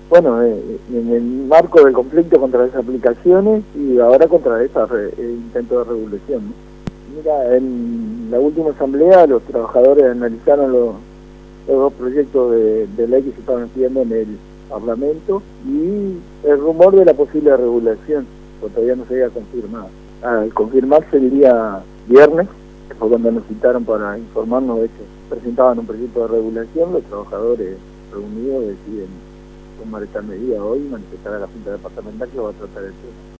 bueno, en el marco del conflicto contra esas aplicaciones y ahora contra ese intento de regulación, ¿no? Mira, en la última asamblea los trabajadores analizaron los dos proyectos de ley que se estaban pidiendo en el Parlamento y el rumor de la posible regulación, pues todavía no se había confirmado. Al confirmarse el día viernes, que fue cuando nos citaron para informarnos de que presentaban un proyecto de regulación, los trabajadores reunidos deciden tomar esta medida hoy y manifestar a la Junta Departamental que va a tratar el tema.